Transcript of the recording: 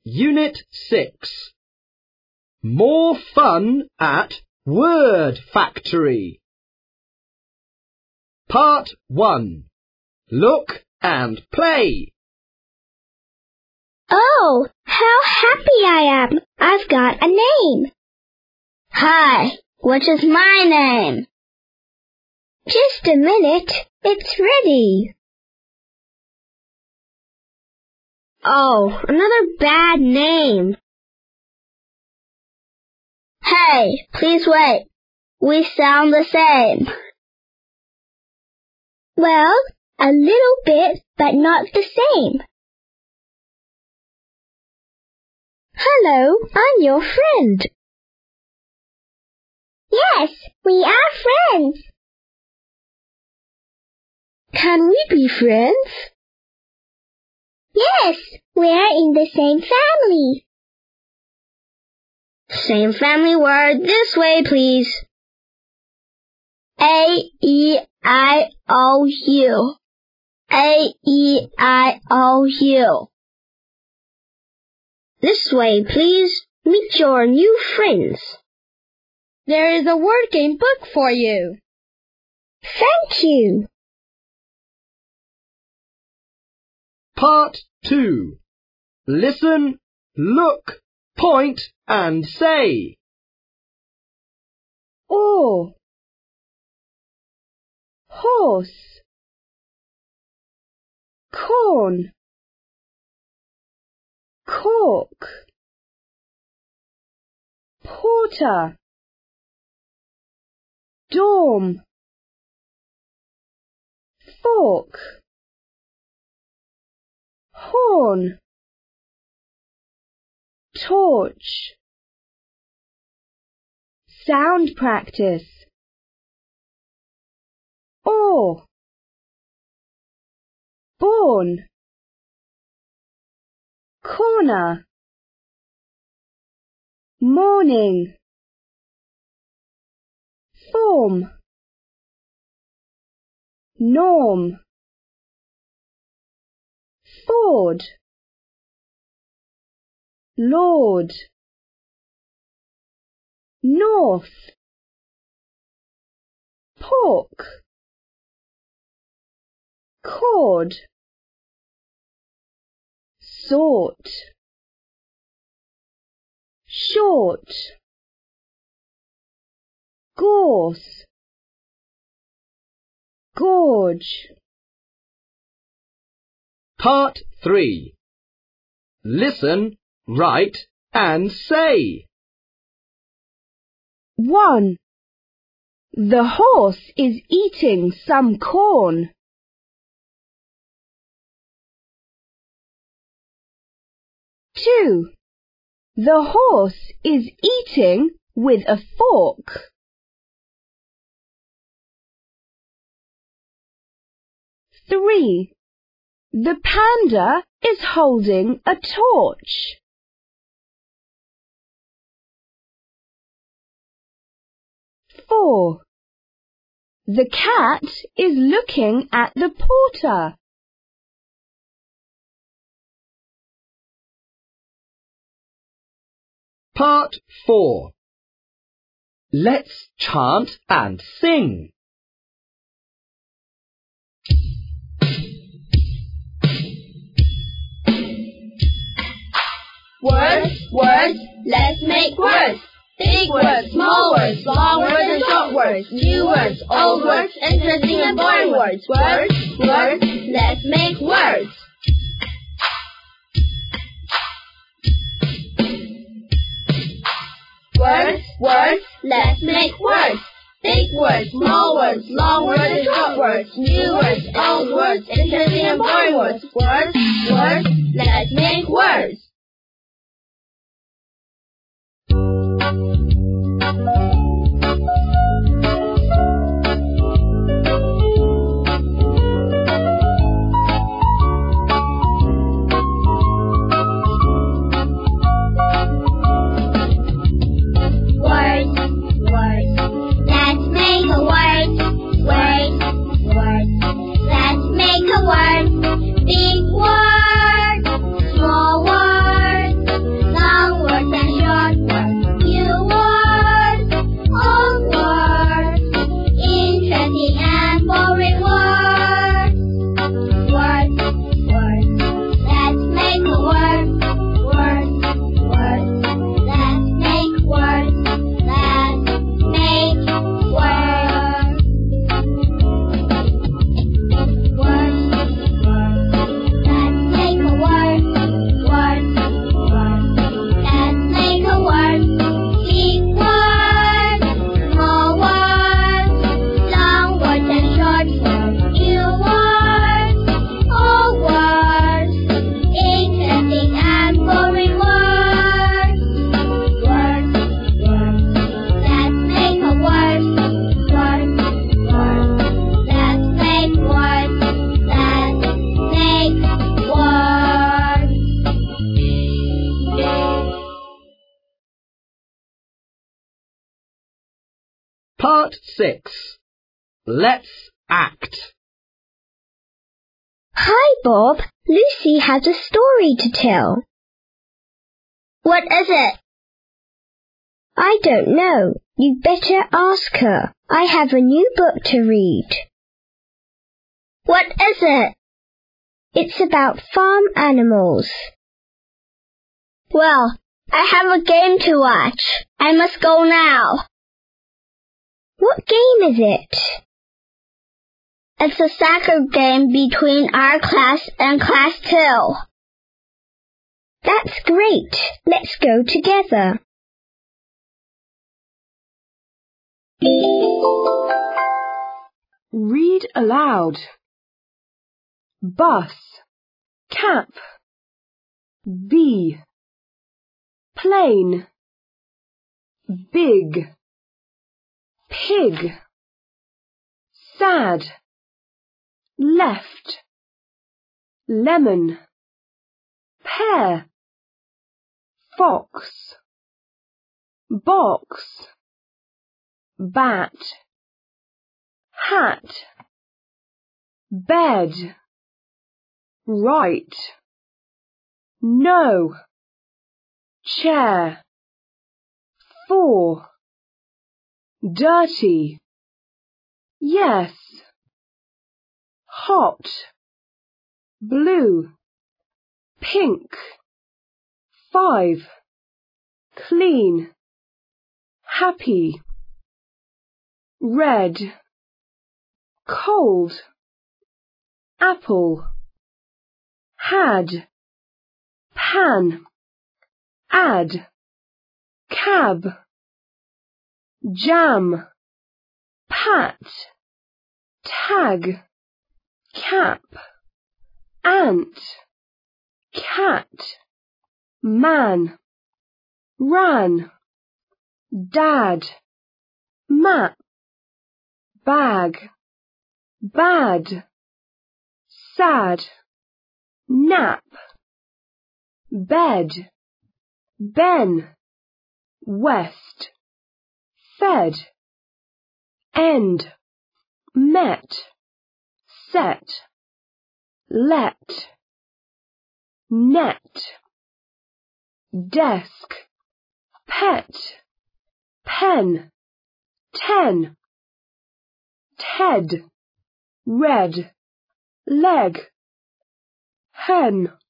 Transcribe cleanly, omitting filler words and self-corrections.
Unit 6. More fun at Word Factory. Part 1. Look and play. Oh, how happy I am! I've got a name. Hi, what is my name? Just a minute, it's ready. Oh, another bad name. Hey, please wait. We sound the same. Well, a little bit, but not the same. Hello, I'm your friend. Yes, we are friends. Can we be friends? Yes, we are in the same family. Same family word this way, please. A-E-I-O-U. A-E-I-O-U. This way, please. Meet your new friends. There is a word game book for you. Thank you. Part 2. Listen, look, point and say. Oar, horse, corn, cork, porter, dorm, fork, horn, torch. Sound practice. Or, born, corner, morning, form, norm, ford, lord, north, pork, cord, sort, short, gorse, gorge. Part 3. Listen, write and say. 1. The horse is eating some corn. 2. The horse is eating with a fork. 3. The panda is holding a torch. 4. The cat is looking at the porter. 4. Let's chant and sing. Words, words, let's make words. Big words, small words, long words and short words, new words, old words, interesting and boring words. Words, words, let's make words. Words, words, let's make words. Big words, small words, long words and short words, new words, old words, interesting and boring words. Words, words, let's make words. Big word, small word. Part 6. Let's act. Hi, Bob. Lucy has a story to tell. What is it? I don't know. You'd better ask her. I have a new book to read. What is it? It's about farm animals. Well, I have a game to watch. I must go now. What game is it? It's a soccer game between our class and Class 2. That's great. Let's go together. Read aloud. Bus, cap, bee, plane, big, pig, sad, left, lemon, pear, fox, box, bat, hat, bed, right, no, chair, for, dirty, yes, hot, blue, pink, 5, clean, happy, red, cold, apple, had, pan, add, cab, jam, pat, tag, cap, ant, cat, man, ran, dad, map, bag, bad, sad, nap, bed, ben, west, fed, end, met, set, let, net, desk, pet, pen, 10, Ted, red, leg, hen.